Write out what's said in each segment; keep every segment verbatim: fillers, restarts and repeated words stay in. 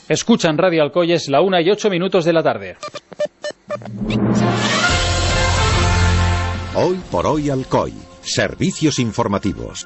Escuchan Radio Alcoy, es la una y ocho minutos de la tarde. Hoy por hoy Alcoy. Servicios informativos.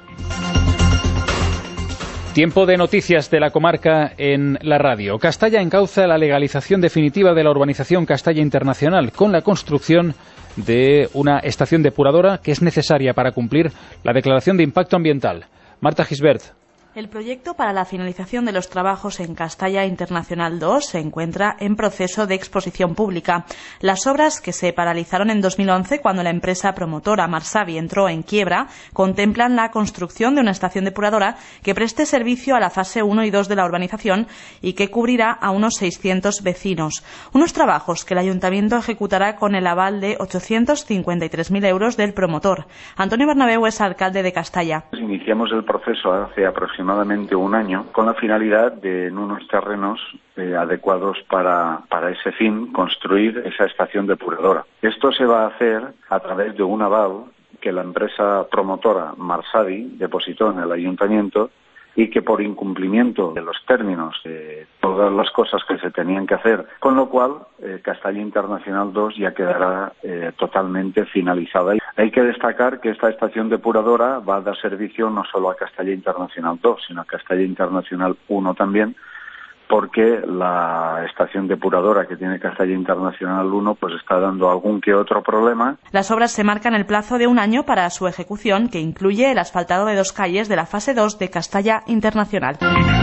Tiempo de noticias de la comarca en la radio. Castalla encauza la legalización definitiva de la urbanización Castalla Internacional con la construcción de una estación depuradora que es necesaria para cumplir la declaración de impacto ambiental. Marta Gisbert. El proyecto para la finalización de los trabajos en Castalla Internacional dos se encuentra en proceso de exposición pública. Las obras, que se paralizaron en dos mil once cuando la empresa promotora Marsavi entró en quiebra, contemplan la construcción de una estación depuradora que preste servicio a la fase uno y dos de la urbanización y que cubrirá a unos seiscientos vecinos. Unos trabajos que el Ayuntamiento ejecutará con el aval de ochocientos cincuenta y tres mil euros del promotor. Antonio Bernabeu es alcalde de Castalla. Iniciamos el proceso hace aproximadamente aproximadamente un año con la finalidad de en unos terrenos eh, adecuados para, para ese fin construir esa estación depuradora. Esto se va a hacer a través de un aval que la empresa promotora Marsavi depositó en el ayuntamiento y que por incumplimiento de los términos de todas las cosas que se tenían que hacer, con lo cual eh, Castalla Internacional dos ya quedará eh, totalmente finalizada. Hay que destacar que esta estación depuradora va a dar servicio no solo a Castalla Internacional dos, sino a Castalla Internacional uno también, porque la estación depuradora que tiene Castalla Internacional uno pues está dando algún que otro problema. Las obras se marcan el plazo de un año para su ejecución, que incluye el asfaltado de dos calles de la fase dos de Castalla Internacional.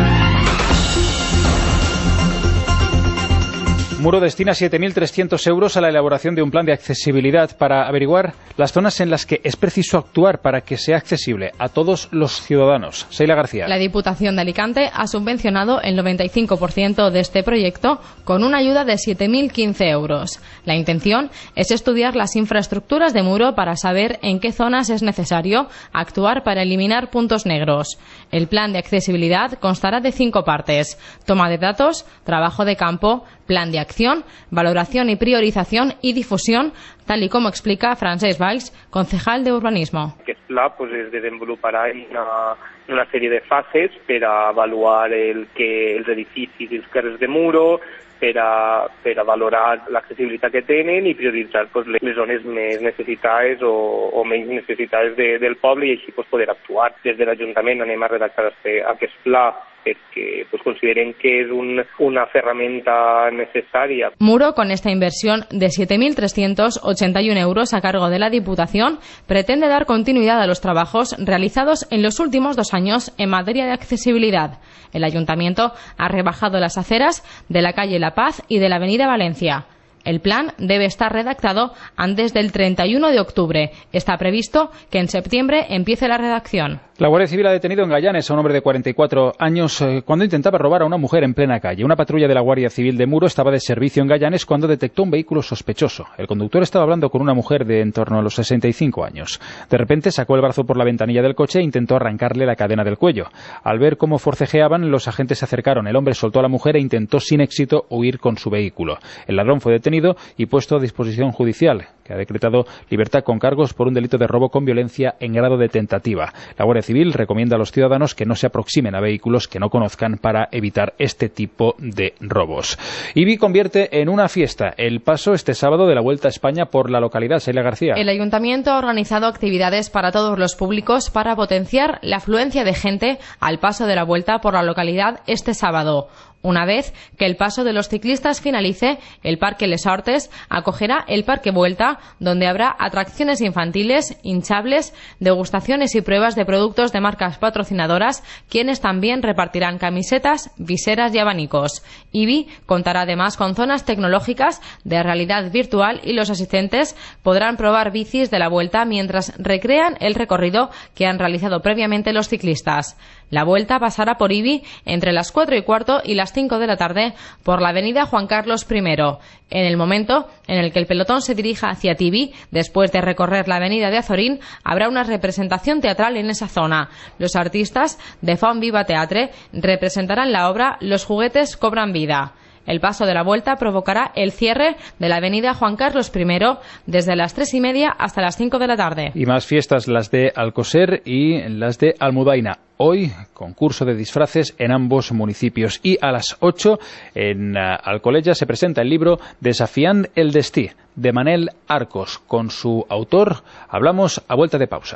Muro destina siete mil trescientos euros a la elaboración de un plan de accesibilidad para averiguar las zonas en las que es preciso actuar para que sea accesible a todos los ciudadanos. Seila García. La Diputación de Alicante ha subvencionado el noventa y cinco por ciento de este proyecto con una ayuda de siete mil quince euros. La intención es estudiar las infraestructuras de muro para saber en qué zonas es necesario actuar para eliminar puntos negros. El plan de accesibilidad constará de cinco partes: toma de datos, trabajo de campo, plan de acción, valoración y priorización y difusión, tal y como explica Francesc Valls, concejal de Urbanismo. Aquest pla pues, es desenvoluparà en una, una sèrie de fases per a avaluar el que els edificis i els carrers de muro, per a, per a valorar l'accessibilitat que tenen i prioritzar pues, les zones més necessitades o, o menys necessitades de, del poble i així pues, poder actuar. Des de l'Ajuntament anem a redactar este, aquest pla perquè pues, consideren que és un, una herramienta necesaria. Muro, con esta inversión de siete mil trescientos ochenta y uno euros a cargo de la Diputación, pretende dar continuidad a los trabajos realizados en los últimos dos años en materia de accesibilidad. El Ayuntamiento ha rebajado las aceras de la calle La Paz y de la avenida Valencia. El plan debe estar redactado antes del treinta y uno de octubre. Está previsto que en septiembre empiece la redacción. La Guardia Civil ha detenido en Gallanes a un hombre de cuarenta y cuatro años eh, cuando intentaba robar a una mujer en plena calle. Una patrulla de la Guardia Civil de Muro estaba de servicio en Gallanes cuando detectó un vehículo sospechoso. El conductor estaba hablando con una mujer de en torno a los sesenta y cinco años. De repente sacó el brazo por la ventanilla del coche e intentó arrancarle la cadena del cuello. Al ver cómo forcejeaban, los agentes se acercaron. El hombre soltó a la mujer e intentó sin éxito huir con su vehículo. El ladrón fue detenido y puesto a disposición judicial, que ha decretado libertad con cargos por un delito de robo con violencia en grado de tentativa. La Guardia Civil recomienda a los ciudadanos que no se aproximen a vehículos que no conozcan para evitar este tipo de robos. IBI convierte en una fiesta el paso este sábado de la Vuelta a España por la localidad. Seila García. El Ayuntamiento ha organizado actividades para todos los públicos para potenciar la afluencia de gente al paso de la Vuelta por la localidad este sábado. Una vez que el paso de los ciclistas finalice, el Parque Les Hortes acogerá el Parque Vuelta, donde habrá atracciones infantiles, hinchables, degustaciones y pruebas de productos de marcas patrocinadoras, quienes también repartirán camisetas, viseras y abanicos. IBI contará además con zonas tecnológicas de realidad virtual y los asistentes podrán probar bicis de la Vuelta mientras recrean el recorrido que han realizado previamente los ciclistas. La Vuelta pasará por IBI entre las cuatro y cuarto y las cinco de la tarde por la avenida Juan Carlos primero. En el momento en el que el pelotón se dirija hacia Tibi, después de recorrer la avenida de Azorín, habrá una representación teatral en esa zona. Los artistas de Font Viva Teatre representarán la obra Los juguetes cobran vida. El paso de la Vuelta provocará el cierre de la avenida Juan Carlos primero desde las tres y media hasta las cinco de la tarde. Y más fiestas, las de Alcoser y las de Almudaina. Hoy, concurso de disfraces en ambos municipios. Y a las ocho, en uh, Alcoleja, se presenta el libro Desafiant el destí, de Manel Arcos. Con su autor hablamos a vuelta de pausa.